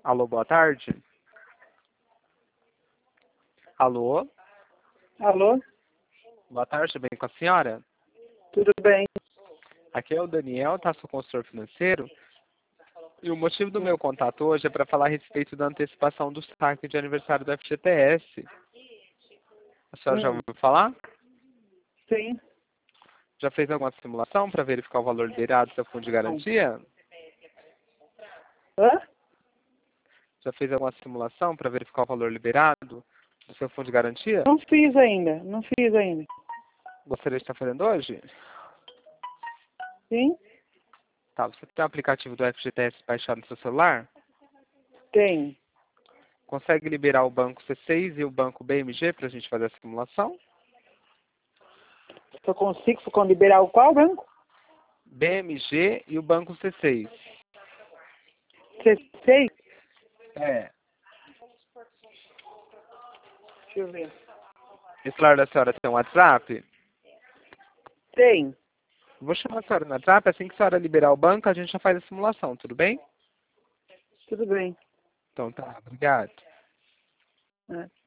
Alô, boa tarde. Alô, Alô? boa tarde, tudo bem com a senhora? Tudo bem? Aqui é o Daniel, tá? Sou consultor financeiro. E o motivo do meu contato hoje é para falar a respeito da antecipação do saque de aniversário do FGTS. A senhora já ouviu falar? Sim. Já fez alguma simulação para verificar o valor liberado do seu fundo de garantia? Hã? Já fez alguma simulação para verificar o valor liberado do seu fundo de garantia? Não fiz ainda. Não fiz ainda. Gostaria de estar fazendo hoje? Sim? Tá, você tem o aplicativo do FGTS baixado no seu celular? Tem. Consegue liberar o banco C6 e o banco BMG para a gente fazer a simulação? Se eu consigo liberar o qual banco? BMG e o banco C6. C6? É. Deixa eu ver. O celular da senhora tem um WhatsApp? Tem. Vou chamar a senhora no WhatsApp, assim que a senhora liberar o banco, a gente já faz a simulação, tudo bem? Tudo bem. Então tá, obrigado. É.